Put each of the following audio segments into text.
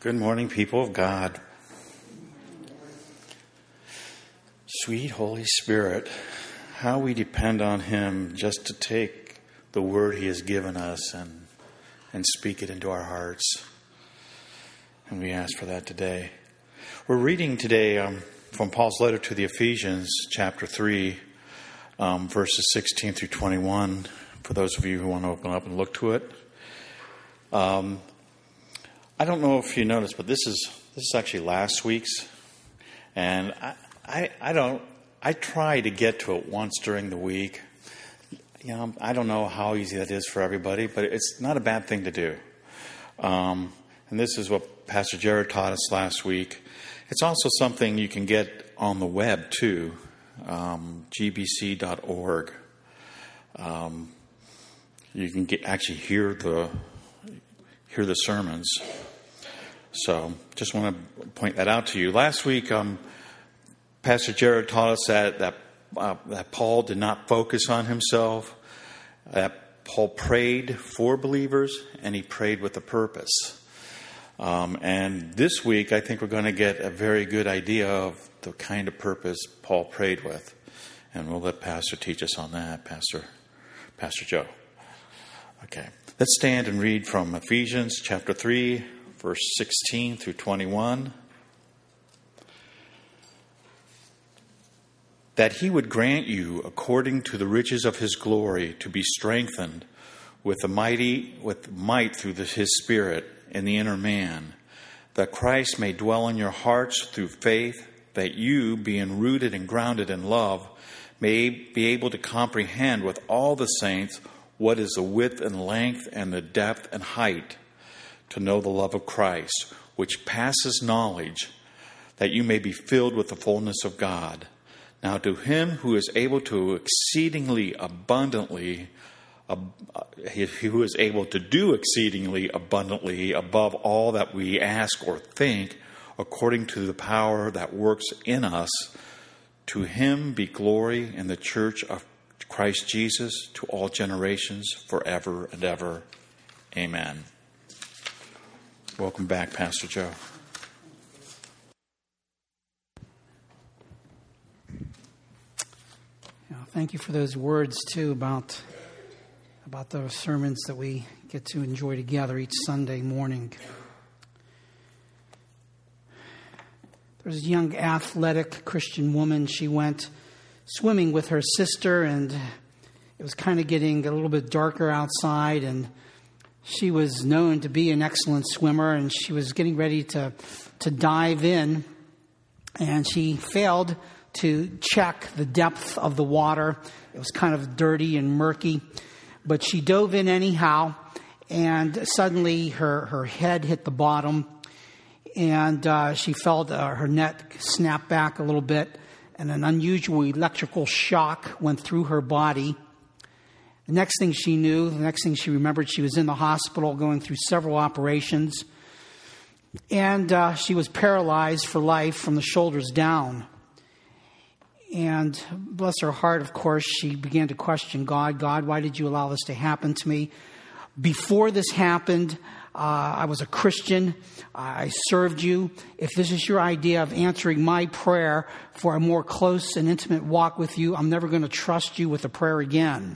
Good morning, people of God. Sweet Holy Spirit, how we depend on Him just to take the word He has given us and speak it into our hearts. And we ask for that today. We're reading today from Paul's letter to the Ephesians, chapter 3, verses 16 through 21, for those of you who want to open up and look to it. I don't know if you noticed, but this is actually last week's, and I try to get to it once during the week. You know, I don't know how easy that is for everybody, but it's not a bad thing to do. And this is what Pastor Jared taught us last week. It's also something you can get on the web too, gbc.org. You can actually hear the sermons. So just want to point that out to you. Last week, Pastor Jared taught us that Paul did not focus on himself, that Paul prayed for believers, and he prayed with a purpose. And this week, I think we're going to get a very good idea of the kind of purpose Paul prayed with. And we'll let Pastor teach us on that, Pastor Joe. Okay. Let's stand and read from Ephesians chapter 3, verse 16 through 21. That He would grant you, according to the riches of His glory, to be strengthened with might through His Spirit in the inner man, that Christ may dwell in your hearts through faith, that you, being rooted and grounded in love, may be able to comprehend with all the saints what is the width and length and the depth and height, to know the love of Christ, which passes knowledge, that you may be filled with the fullness of God. Now to Him who is able to exceedingly abundantly, who is able to do exceedingly abundantly above all that we ask or think, according to the power that works in us, to Him be glory in the church of Christ Jesus to all generations forever and ever. Amen. Welcome back, Pastor Joe. Thank you for those words, too, about the sermons that we get to enjoy together each Sunday morning. There's a young athletic Christian woman. She went swimming with her sister, and it was kind of getting a little bit darker outside, and she was known to be an excellent swimmer, and she was getting ready to dive in, and she failed to check the depth of the water. It was kind of dirty and murky, but she dove in anyhow, and suddenly her head hit the bottom, and she felt her neck snap back a little bit, and an unusual electrical shock went through her body. The next thing she remembered, she was in the hospital going through several operations, and she was paralyzed for life from the shoulders down. And bless her heart, of course, she began to question God. God, why did you allow this to happen to me? Before this happened, I was a Christian. I served you. If this is your idea of answering my prayer for a more close and intimate walk with you, I'm never going to trust you with a prayer again.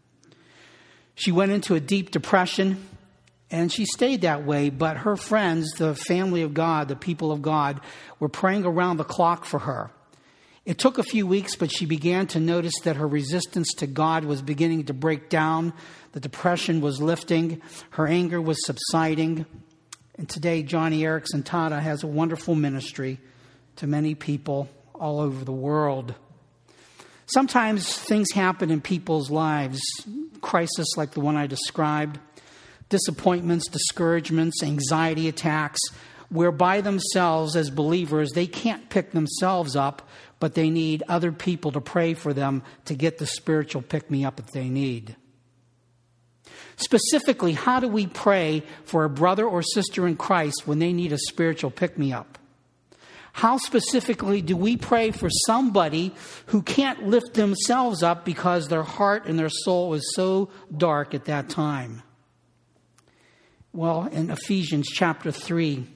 She went into a deep depression, and she stayed that way. But her friends, the family of God, the people of God, were praying around the clock for her. It took a few weeks, but she began to notice that her resistance to God was beginning to break down. The depression was lifting. Her anger was subsiding. And today, Johnny Erickson Tada has a wonderful ministry to many people all over the world. Sometimes things happen in people's lives, crisis like the one I described, disappointments, discouragements, anxiety attacks, where by themselves as believers, they can't pick themselves up, but they need other people to pray for them to get the spiritual pick-me-up that they need. Specifically, how do we pray for a brother or sister in Christ when they need a spiritual pick-me-up? How specifically do we pray for somebody who can't lift themselves up because their heart and their soul is so dark at that time? Well, in Ephesians chapter 3,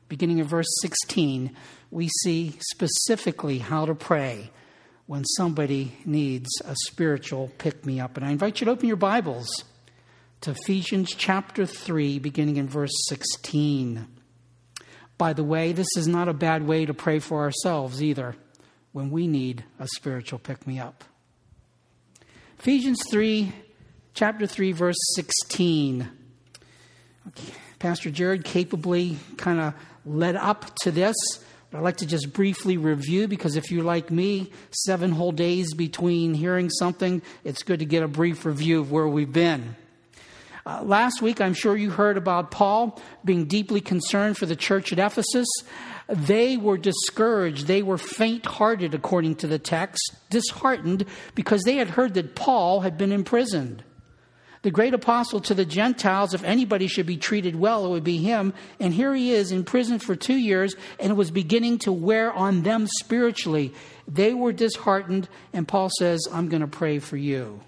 beginning in verse 16, we see specifically how to pray when somebody needs a spiritual pick-me-up. And I invite you to open your Bibles to Ephesians chapter 3, beginning in verse 16. By the way, this is not a bad way to pray for ourselves either when we need a spiritual pick-me-up. Ephesians 3, chapter 3, verse 16. Okay. Pastor Jared capably kind of led up to this, but I'd like to just briefly review, because if you're like me, 7 whole days between hearing something, it's good to get a brief review of where we've been. Last week, I'm sure you heard about Paul being deeply concerned for the church at Ephesus. They were discouraged. They were faint-hearted, according to the text, disheartened, because they had heard that Paul had been imprisoned. The great apostle to the Gentiles, if anybody should be treated well, it would be him. And here he is in prison for 2 years, and it was beginning to wear on them spiritually. They were disheartened, and Paul says, I'm going to pray for you.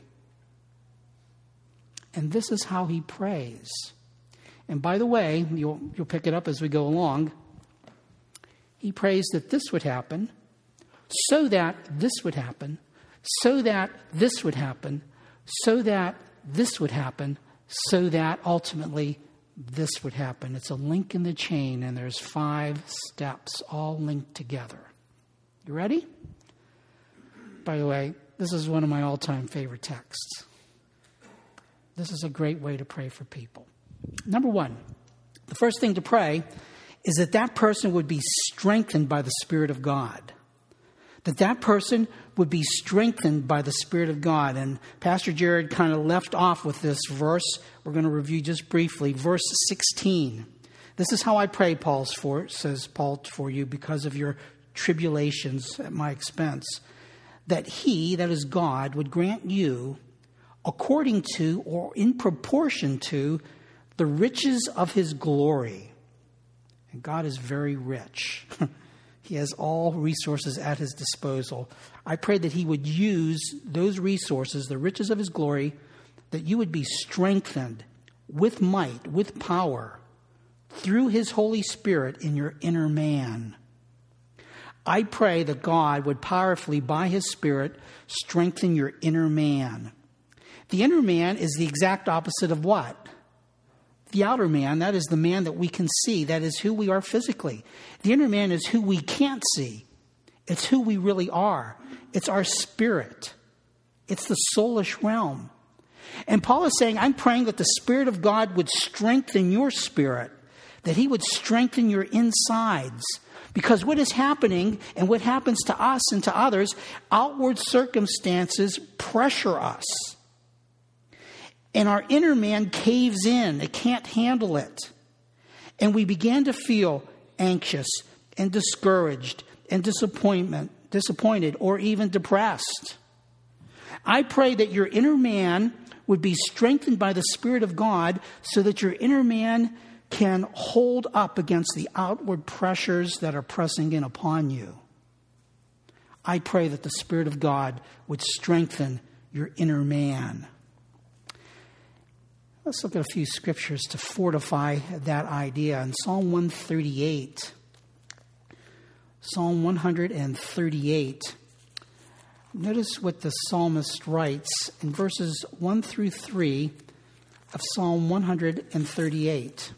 And this is how he prays. And by the way, you'll pick it up as we go along. He prays that this would happen, so that this would happen, so that this would happen, so that this would happen, so that ultimately this would happen. It's a link in the chain, and there's 5 steps all linked together. You ready? By the way, this is one of my all-time favorite texts. This is a great way to pray for people. Number 1, the first thing to pray is that person would be strengthened by the Spirit of God. That person would be strengthened by the Spirit of God. And Pastor Jared kind of left off with this verse. We're going to review just briefly. Verse 16. This is how I pray, says Paul, for you because of your tribulations at my expense. That he, that is God, would grant you according to or in proportion to the riches of his glory. And God is very rich. He has all resources at his disposal. I pray that he would use those resources, the riches of his glory, that you would be strengthened with might, with power, through his Holy Spirit in your inner man. I pray that God would powerfully, by his Spirit, strengthen your inner man. The inner man is the exact opposite of what? The outer man, that is the man that we can see. That is who we are physically. The inner man is who we can't see. It's who we really are. It's our spirit. It's the soulish realm. And Paul is saying, I'm praying that the Spirit of God would strengthen your spirit, that he would strengthen your insides. Because what is happening and what happens to us and to others, outward circumstances pressure us. And our inner man caves in. It can't handle it. And we begin to feel anxious and discouraged and disappointed or even depressed. I pray that your inner man would be strengthened by the Spirit of God so that your inner man can hold up against the outward pressures that are pressing in upon you. I pray that the Spirit of God would strengthen your inner man. Let's look at a few scriptures to fortify that idea. In Psalm 138, notice what the psalmist writes in verses 1 through 3 of Psalm 138.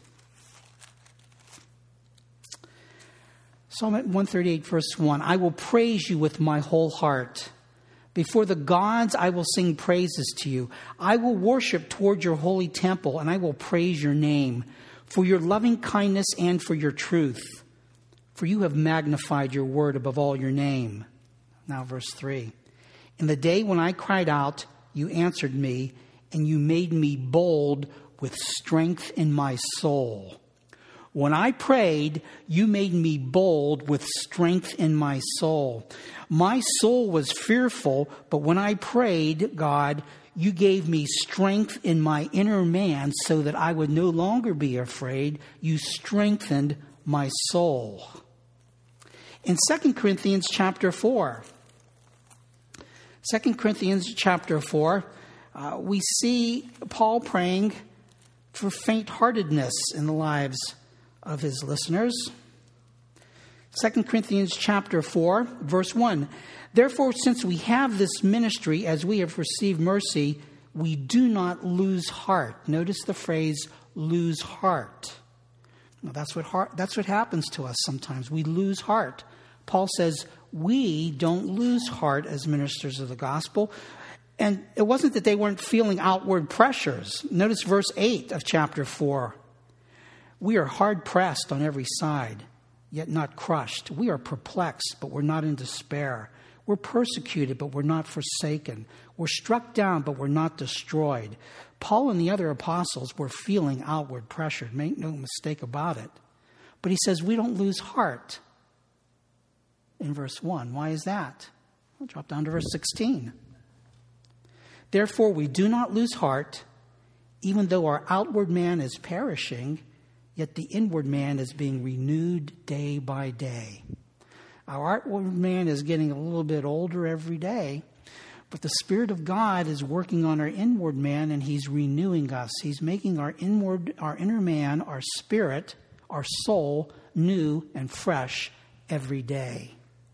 Psalm 138, verse 1, I will praise you with my whole heart. Before the gods, I will sing praises to you. I will worship toward your holy temple, and I will praise your name for your loving kindness and for your truth. For you have magnified your word above all your name. Now, verse 3. In the day when I cried out, you answered me, and you made me bold with strength in my soul. When I prayed, you made me bold with strength in my soul. My soul was fearful, but when I prayed, God, you gave me strength in my inner man so that I would no longer be afraid. You strengthened my soul. In 2 Corinthians chapter 4, we see Paul praying for faint-heartedness in the lives of his listeners. 2 Corinthians chapter 4, verse 1. Therefore, since we have this ministry, as we have received mercy, we do not lose heart. Notice the phrase, lose heart. Now, that's what happens to us sometimes. We lose heart. Paul says, we don't lose heart as ministers of the gospel. And it wasn't that they weren't feeling outward pressures. Notice verse 8 of chapter 4. We are hard pressed on every side, yet not crushed. We are perplexed, but we're not in despair. We're persecuted, but we're not forsaken. We're struck down, but we're not destroyed. Paul and the other apostles were feeling outward pressure. Make no mistake about it. But he says we don't lose heart in verse 1. Why is that? I'll drop down to verse 16. Therefore, we do not lose heart, even though our outward man is perishing, yet the inward man is being renewed day by day. Our outward man is getting a little bit older every day, but the Spirit of God is working on our inward man, and He's renewing us. He's making our inner man, our spirit, our soul, new and fresh every day.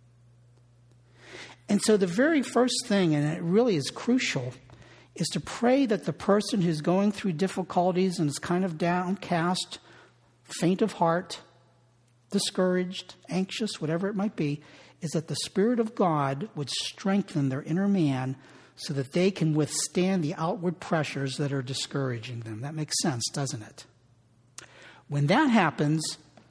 And so the very first thing, and it really is crucial, is to pray that the person who's going through difficulties and is kind of downcast, faint of heart, discouraged, anxious, whatever it might be, is that the Spirit of God would strengthen their inner man so that they can withstand the outward pressures that are discouraging them. That makes sense, doesn't it? When that happens,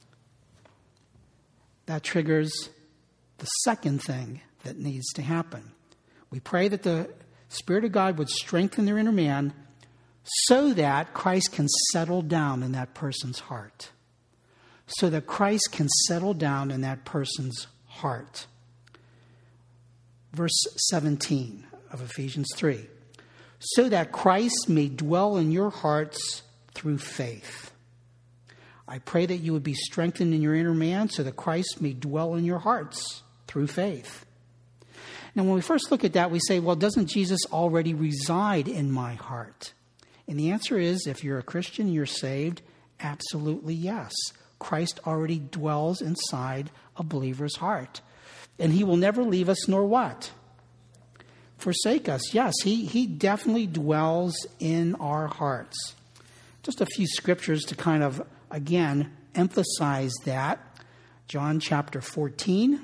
that triggers the second thing that needs to happen. We pray that the Spirit of God would strengthen their inner man so that Christ can settle down in that person's heart. So that Christ can settle down in that person's heart. Verse 17 of Ephesians 3. So that Christ may dwell in your hearts through faith. I pray that you would be strengthened in your inner man so that Christ may dwell in your hearts through faith. Now, when we first look at that, we say, well, doesn't Jesus already reside in my heart? And the answer is, if you're a Christian and you're saved, absolutely yes. Christ already dwells inside a believer's heart. And He will never leave us nor what? Forsake us. Yes, He definitely dwells in our hearts. Just a few scriptures to kind of, again, emphasize that. John chapter 14.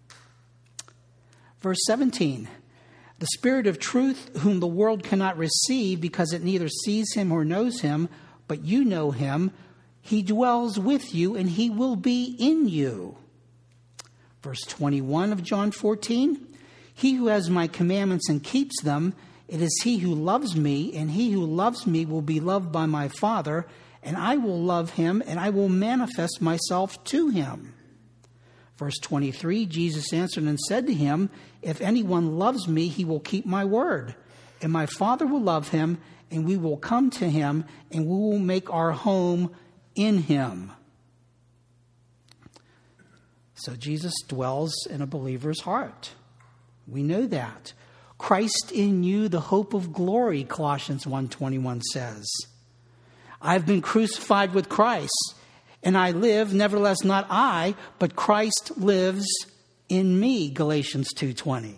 Verse 17, the Spirit of truth, whom the world cannot receive because it neither sees Him or knows Him, but you know Him, He dwells with you and He will be in you. Verse 21 of John 14, he who has my commandments and keeps them, it is he who loves me, and he who loves me will be loved by my Father, and I will love him and I will manifest myself to him. Verse 23, Jesus answered and said to him, if anyone loves me, he will keep my word. And my Father will love him, and we will come to him, and we will make our home in him. So Jesus dwells in a believer's heart. We know that. Christ in you, the hope of glory, Colossians 1:21 says. I've been crucified with Christ. And I live, nevertheless not I, but Christ lives in me, Galatians 2:20.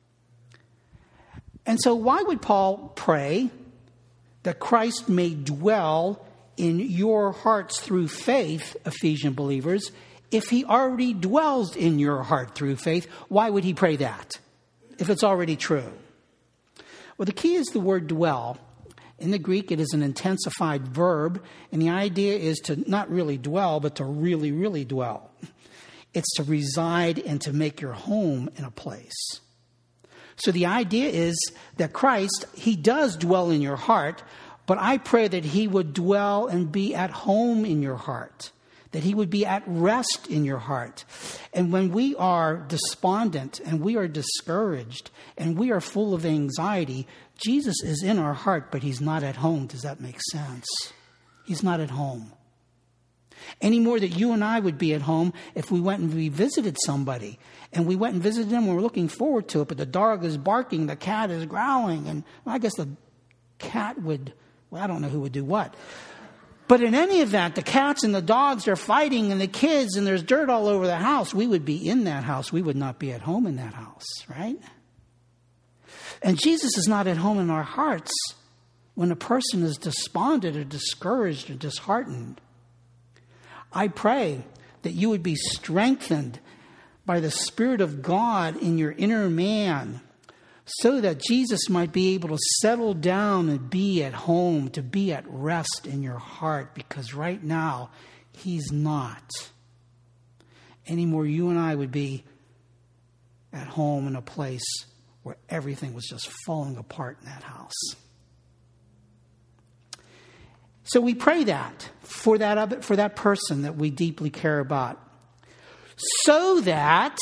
And so why would Paul pray that Christ may dwell in your hearts through faith, Ephesian believers, if He already dwells in your heart through faith? Why would he pray that if it's already true? Well, the key is the word dwell. In the Greek, it is an intensified verb, and the idea is to not really dwell, but to really, really dwell. It's to reside and to make your home in a place. So the idea is that Christ, He does dwell in your heart, but I pray that He would dwell and be at home in your heart, that He would be at rest in your heart. And when we are despondent and we are discouraged and we are full of anxiety, Jesus is in our heart, but He's not at home. Does that make sense? He's not at home. Any more that you and I would be at home if we went and we visited somebody. And we went and visited them and we're looking forward to it, but the dog is barking, the cat is growling, and I guess the cat would, well, I don't know who would do what. But in any event, the cats and the dogs are fighting and the kids and there's dirt all over the house. We would be in that house. We would not be at home in that house, right? And Jesus is not at home in our hearts when a person is despondent or discouraged or disheartened. I pray that you would be strengthened by the Spirit of God in your inner man, so that Jesus might be able to settle down and be at home, to be at rest in your heart, because right now he's not. Anymore, you and I would be at home in a place where everything was just falling apart in that house. So we pray that for that person that we deeply care about, so that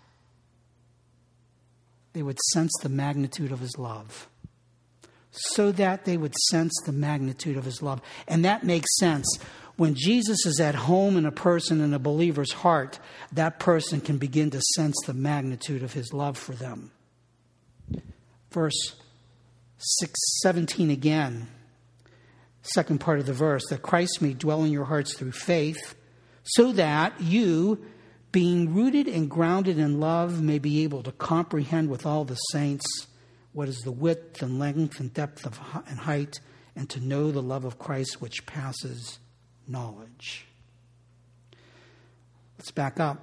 they would sense the magnitude of his love. So that they would sense the magnitude of his love. And that makes sense. When Jesus is at home in a person, in a believer's heart, that person can begin to sense the magnitude of his love for them. Verse 17 again. Second part of the verse. That Christ may dwell in your hearts through faith, so that you, being rooted and grounded in love, may be able to comprehend with all the saints what is the width and length and depth and height, and to know the love of Christ which passes knowledge. Let's back up.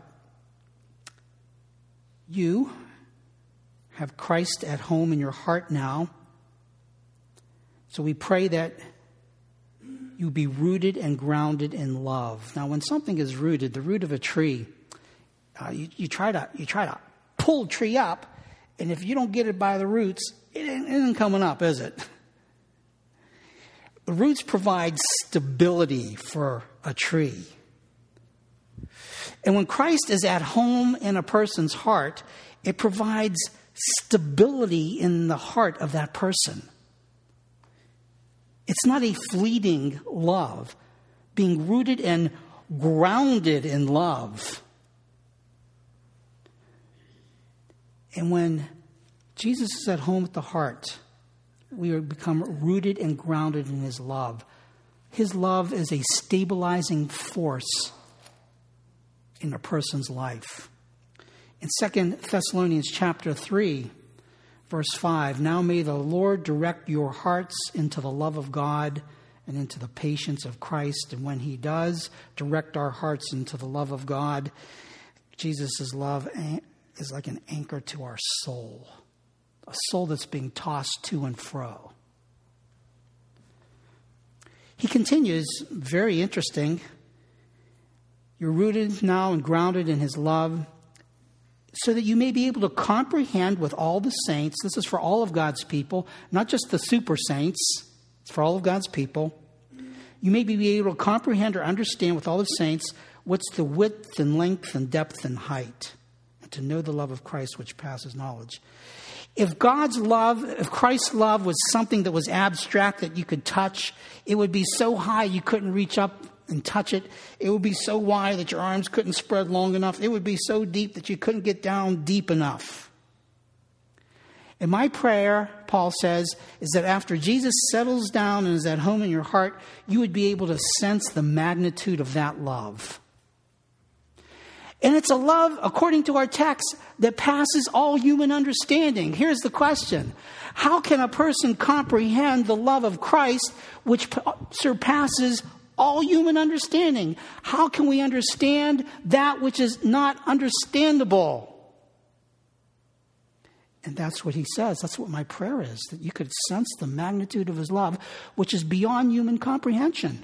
You have Christ at home in your heart now. So we pray that you be rooted and grounded in love. Now, when something is rooted, the root of a tree, you try to pull a tree up, and if you don't get it by the roots, it isn't coming up, is it? The roots provide stability for a tree. And when Christ is at home in a person's heart, it provides stability in the heart of that person. It's not a fleeting love. Being rooted and grounded in love. And when Jesus is at home at the heart, we become rooted and grounded in his love. His love is a stabilizing force in a person's life. In 2 Thessalonians chapter 3, verse 5, now may the Lord direct your hearts into the love of God and into the patience of Christ. And when he does direct our hearts into the love of God, Jesus' love is like an anchor to our soul. A soul that's being tossed to and fro. He continues, very interesting. You're rooted now and grounded in his love, so that you may be able to comprehend with all the saints. This is for all of God's people, not just the super saints. It's for all of God's people. You may be able to comprehend or understand with all the saints what's the width and length and depth and height, and to know the love of Christ which passes knowledge. If Christ's love was something that was abstract that you could touch, it would be so high you couldn't reach up and touch it. It would be so wide that your arms couldn't spread long enough. It would be so deep that you couldn't get down deep enough. And my prayer, Paul says, is that after Jesus settles down and is at home in your heart, you would be able to sense the magnitude of that love. And it's a love, according to our text, that passes all human understanding. Here's the question. How can a person comprehend the love of Christ which surpasses all human understanding? How can we understand that which is not understandable? And that's what he says. That's what my prayer is, that you could sense the magnitude of his love, which is beyond human comprehension.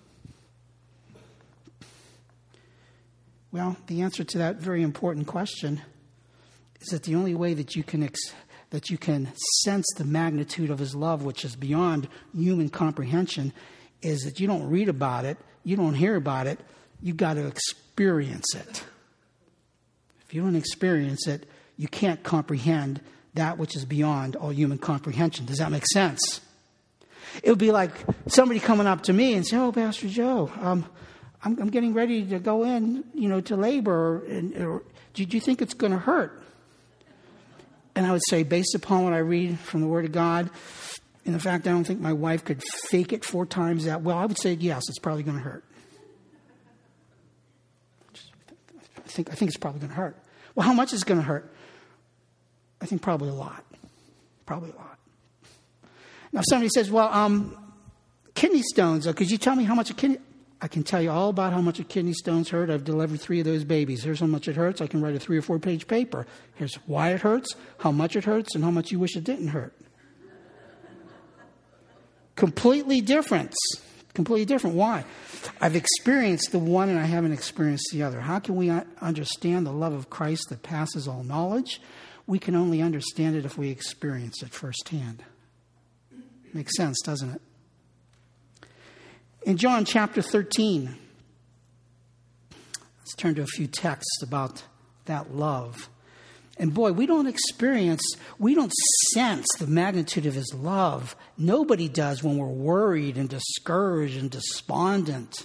Well, the answer to that very important question is that the only way that you can sense the magnitude of his love, which is beyond human comprehension, is that you don't read about it, you don't hear about it, you've got to experience it. If you don't experience it, you can't comprehend that which is beyond all human comprehension. Does that make sense? It would be like somebody coming up to me and saying, "Oh, Pastor Joe, I'm getting ready to go in, to labor. Do you think it's going to hurt?" And I would say, based upon what I read from the Word of God, And in fact, I don't think my wife could fake it 4 times that well. I would say, yes, it's probably going to hurt. I think it's probably going to hurt. Well, how much is it going to hurt? I think probably a lot. Probably a lot. Now, if somebody says, well, kidney stones, could you tell me how much a kidney... I can tell you all about how much a kidney stones hurt. I've delivered 3 of those babies. Here's how much it hurts. I can write a 3 or 4 page paper. Here's why it hurts, how much it hurts, and how much you wish it didn't hurt. Completely different. Completely different. Why? I've experienced the one and I haven't experienced the other. How can we understand the love of Christ that passes all knowledge? We can only understand it if we experience it firsthand. Makes sense, doesn't it? In John chapter 13, let's turn to a few texts about that love. And boy, we don't sense the magnitude of his love. Nobody does when we're worried and discouraged and despondent.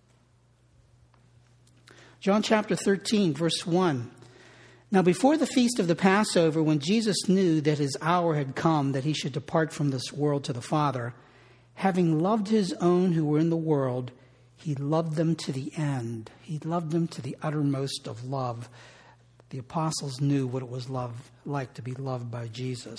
John chapter 13, verse 1. Now before the feast of the Passover, when Jesus knew that his hour had come, that he should depart from this world to the Father, having loved his own who were in the world, he loved them to the end. He loved them to the uttermost of love. The apostles knew what it was like to be loved by Jesus.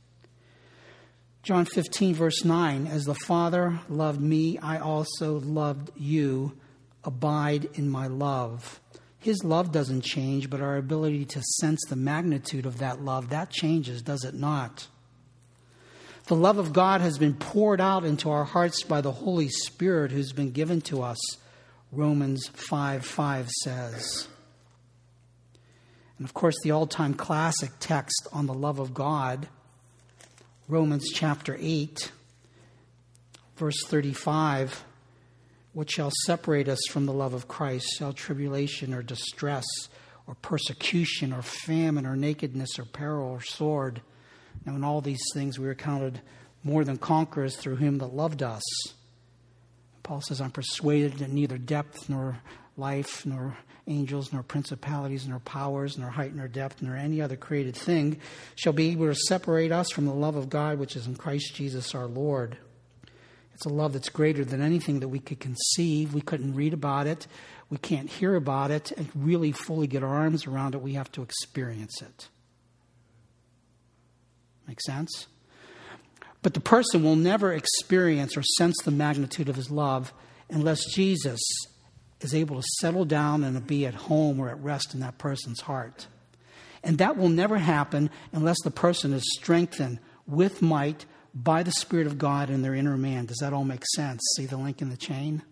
John 15, verse 9, as the Father loved me, I also loved you. Abide in my love. His love doesn't change, but our ability to sense the magnitude of that love, that changes, does it not? The love of God has been poured out into our hearts by the Holy Spirit who's been given to us, Romans 5:5 says. And of course, the all-time classic text on the love of God, Romans chapter 8, verse 35, what shall separate us from the love of Christ? Shall tribulation or distress or persecution or famine or nakedness or peril or sword? Now in all these things we are counted more than conquerors through him that loved us. Paul says, I'm persuaded that neither depth nor life nor angels nor principalities nor powers nor height nor depth nor any other created thing shall be able to separate us from the love of God which is in Christ Jesus our Lord. It's a love that's greater than anything that we could conceive. We couldn't read about it. We can't hear about it and really fully get our arms around it. We have to experience it. Make sense? But the person will never experience or sense the magnitude of his love unless Jesus is able to settle down and be at home or at rest in that person's heart. And that will never happen unless the person is strengthened with might by the Spirit of God in their inner man. Does that all make sense? See the link in the chain?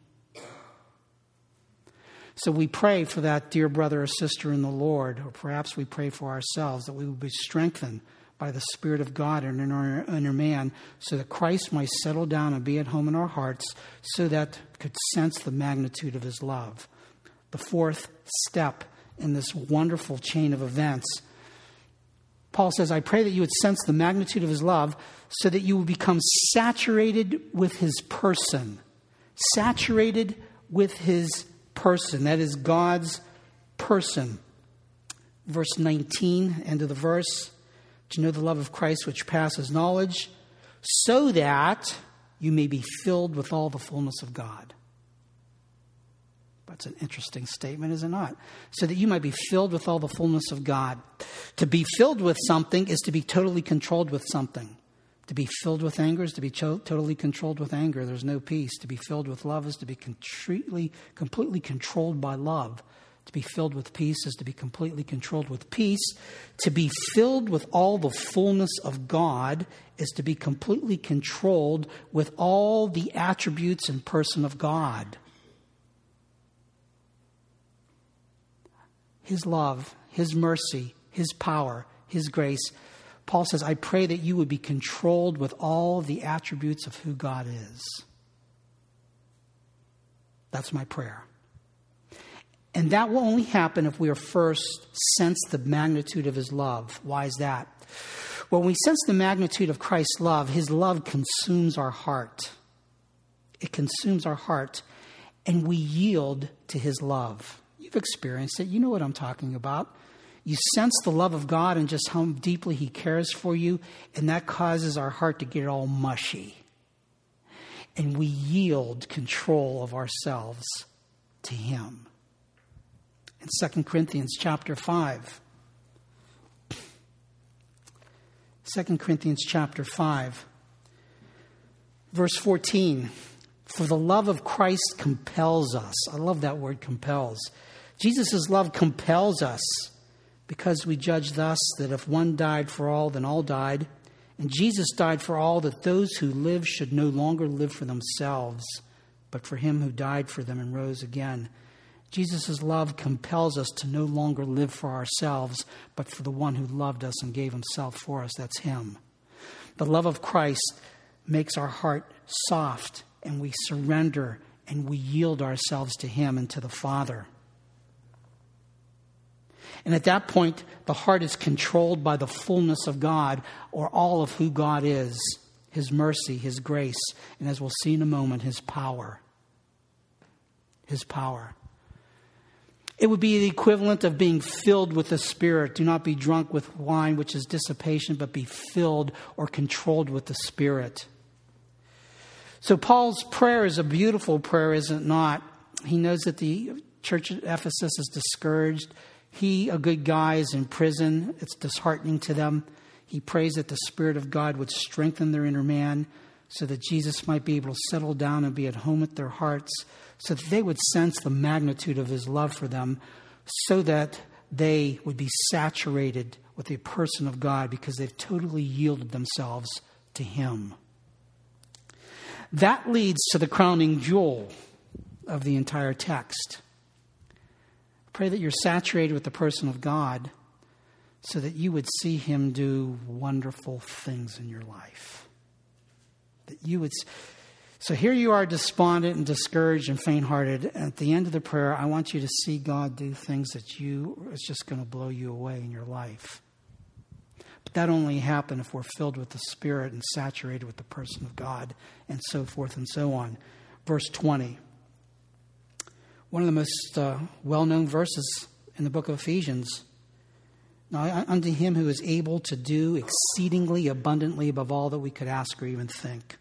So we pray for that dear brother or sister in the Lord, or perhaps we pray for ourselves that we will be strengthened by the Spirit of God in our inner man, so that Christ might settle down and be at home in our hearts, so that we could sense the magnitude of his love. The 4th step in this wonderful chain of events, Paul says, I pray that you would sense the magnitude of his love so that you would become saturated with his person. Saturated with his person. That is God's person. Verse 19, end of the verse. To know the love of Christ which passes knowledge, so that you may be filled with all the fullness of God. That's an interesting statement, is it not? So that you might be filled with all the fullness of God. To be filled with something is to be totally controlled with something. To be filled with anger is to be totally controlled with anger. There's no peace. To be filled with love is to be completely controlled by love. To be filled with peace is to be completely controlled with peace. To be filled with all the fullness of God is to be completely controlled with all the attributes and person of God. His love, his mercy, his power, his grace. Paul says, I pray that you would be controlled with all the attributes of who God is. That's my prayer. And that will only happen if we are first sense the magnitude of his love. Why is that? Well, when we sense the magnitude of Christ's love, his love consumes our heart. It consumes our heart, and we yield to his love. You've experienced it. You know what I'm talking about. You sense the love of God and just how deeply He cares for you, and that causes our heart to get all mushy. And we yield control of ourselves to Him. In 2 Corinthians chapter 5. 2 Corinthians chapter 5. Verse 14. For the love of Christ compels us. I love that word, compels. Jesus' love compels us, because we judge thus, that if one died for all, then all died. And Jesus died for all, that those who live should no longer live for themselves, but for Him who died for them and rose again. Jesus' love compels us to no longer live for ourselves, but for the one who loved us and gave Himself for us. That's Him. The love of Christ makes our heart soft, and we surrender and we yield ourselves to Him and to the Father. And at that point, the heart is controlled by the fullness of God, or all of who God is, His mercy, His grace, and as we'll see in a moment, His power. His power. It would be the equivalent of being filled with the Spirit. Do not be drunk with wine, which is dissipation, but be filled or controlled with the Spirit. So Paul's prayer is a beautiful prayer, is it not? He knows that the church at Ephesus is discouraged. He, a good guy, is in prison. It's disheartening to them. He prays that the Spirit of God would strengthen their inner man so that Jesus might be able to settle down and be at home at their hearts, so that they would sense the magnitude of His love for them, so that they would be saturated with the person of God because they've totally yielded themselves to Him. That leads to the crowning jewel of the entire text. Pray that you're saturated with the person of God so that you would see Him do wonderful things in your life. That you would. So here you are, despondent and discouraged and faint-hearted. At the end of the prayer, I want you to see God do things that it's just going to blow you away in your life. But that only happens if we're filled with the Spirit and saturated with the person of God, and so forth and so on. Verse 20. One of the most well-known verses in the book of Ephesians. Now, unto Him who is able to do exceedingly abundantly above all that we could ask or even think.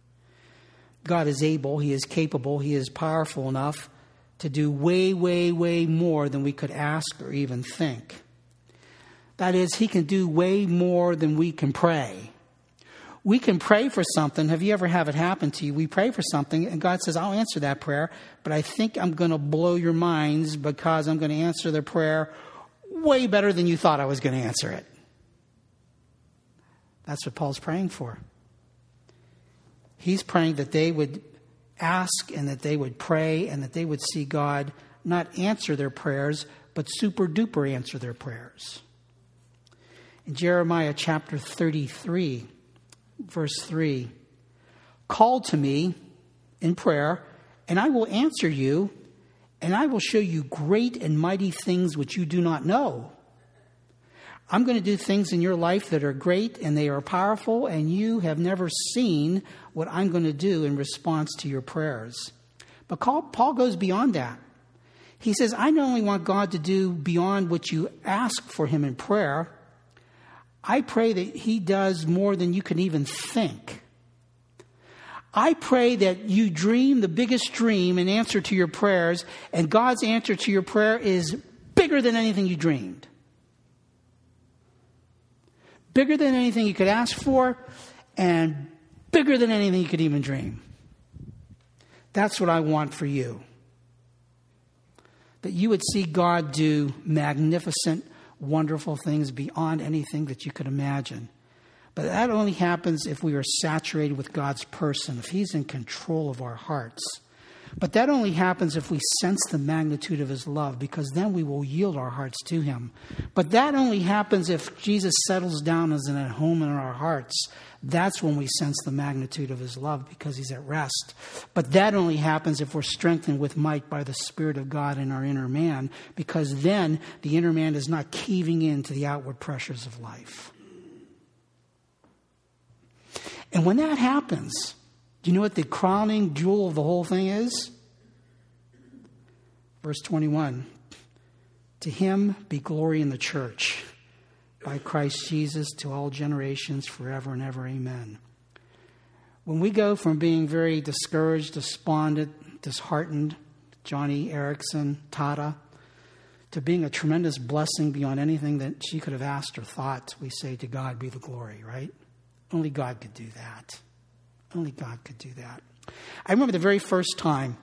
God is able, He is capable, He is powerful enough to do way, way, way more than we could ask or even think. That is, He can do way more than we can pray. We can pray for something. Have you ever have it happen to you? We pray for something and God says, I'll answer that prayer, but I think I'm going to blow your minds because I'm going to answer the prayer way better than you thought I was going to answer it. That's what Paul's praying for. He's praying that they would ask and that they would pray and that they would see God not answer their prayers, but super duper answer their prayers. In Jeremiah chapter 33, verse 3, call to me in prayer, and I will answer you, and I will show you great and mighty things which you do not know. I'm going to do things in your life that are great and they are powerful, and you have never seen what I'm going to do in response to your prayers. But Paul goes beyond that. He says, I not only want God to do beyond what you ask for Him in prayer, I pray that He does more than you can even think. I pray that you dream the biggest dream in answer to your prayers, and God's answer to your prayer is bigger than anything you dreamed. Bigger than anything you could ask for, and bigger than anything you could even dream. That's what I want for you. That you would see God do magnificent, wonderful things beyond anything that you could imagine. But that only happens if we are saturated with God's person, if He's in control of our hearts. But that only happens if we sense the magnitude of His love, because then we will yield our hearts to Him. But that only happens if Jesus settles down as at home in our hearts. That's when we sense the magnitude of His love, because He's at rest. But that only happens if we're strengthened with might by the Spirit of God in our inner man, because then the inner man is not caving in to the outward pressures of life. And when that happens, do you know what the crowning jewel of the whole thing is? Verse 21. To him be glory in the church, by Christ Jesus, to all generations, forever and ever. Amen. When we go from being very discouraged, despondent, disheartened, Johnny Erickson, Tata, to being a tremendous blessing beyond anything that she could have asked or thought, we say, to God be the glory, right? Only God could do that. Only God could do that. I remember the very first time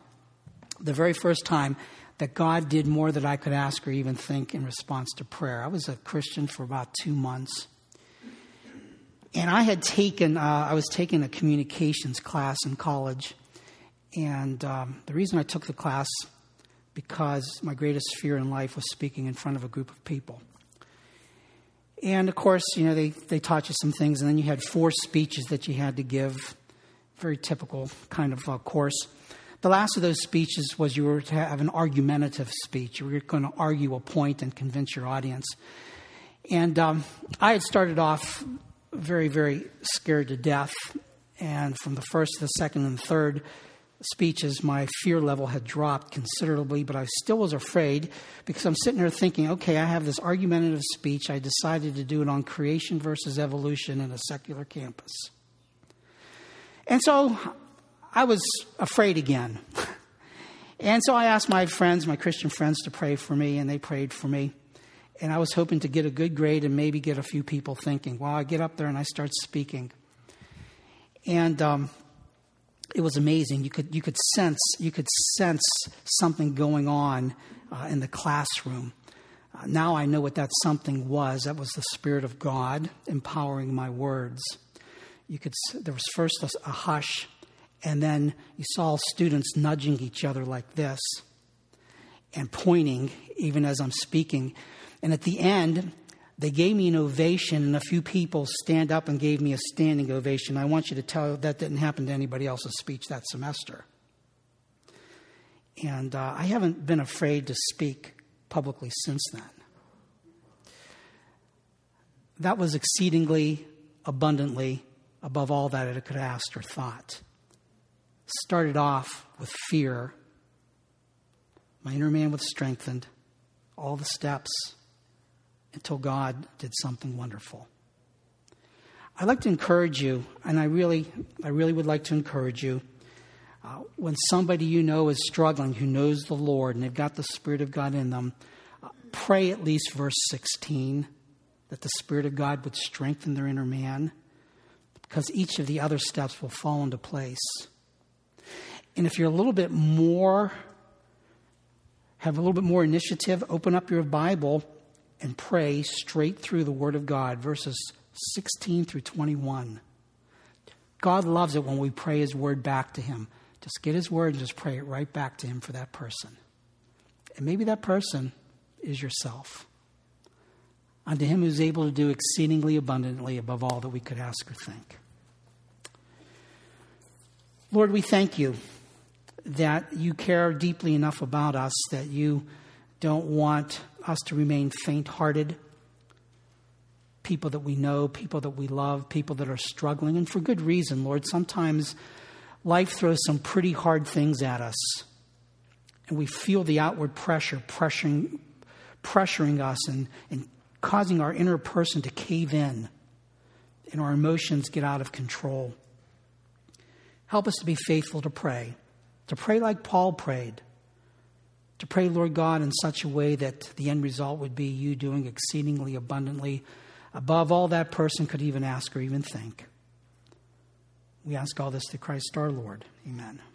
that God did more than I could ask or even think in response to prayer. I was a Christian for about 2 months. And I was taking a communications class in college. And the reason I took the class, because my greatest fear in life was speaking in front of a group of people. And of course, they taught you some things, and then you had 4 speeches that you had to give. Very typical kind of course. The last of those speeches was you were to have an argumentative speech. You were going to argue a point and convince your audience. And I had started off very, very scared to death. And from the first, the second, and third speeches, my fear level had dropped considerably, but I still was afraid because I'm sitting there thinking, okay, I have this argumentative speech. I decided to do it on creation versus evolution in a secular campus. And so I was afraid again. And so I asked my friends, my Christian friends, to pray for me, and they prayed for me. And I was hoping to get a good grade and maybe get a few people thinking. Well, I get up there and I start speaking. And it was amazing. You could sense something going on in the classroom. Now I know what that something was. That was the Spirit of God empowering my words. There was first a hush, and then you saw students nudging each other like this and pointing even as I'm speaking. And at the end, they gave me an ovation, and a few people stand up and gave me a standing ovation. I want you to tell that didn't happen to anybody else's speech that semester. And I haven't been afraid to speak publicly since then. That was exceedingly abundantly above all that I could have asked or thought. Started off with fear. My inner man was strengthened. All the steps until God did something wonderful. I'd like to encourage you, and I really would like to encourage you, when somebody you know is struggling, who knows the Lord, and they've got the Spirit of God in them, pray at least verse 16, that the Spirit of God would strengthen their inner man, because each of the other steps will fall into place. And if you're have a little bit more initiative, open up your Bible and pray straight through the Word of God, verses 16 through 21. God loves it when we pray His Word back to Him. Just get His Word and just pray it right back to Him for that person. And maybe that person is yourself. Unto Him who is able to do exceedingly abundantly above all that we could ask or think. Lord, we thank You that You care deeply enough about us, that You don't want us to remain faint-hearted. People that we know, people that we love, people that are struggling, and for good reason, Lord. Sometimes life throws some pretty hard things at us, and we feel the outward pressure pressuring us and causing our inner person to cave in, and our emotions get out of control. Help us to be faithful to pray like Paul prayed, to pray, Lord God, in such a way that the end result would be You doing exceedingly abundantly above all that person could even ask or even think. We ask all this through Christ our Lord. Amen.